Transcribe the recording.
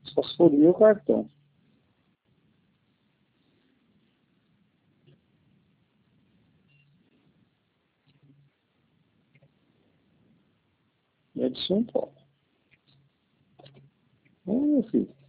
Fosforia o cartão. É de São Paulo. Meu filho.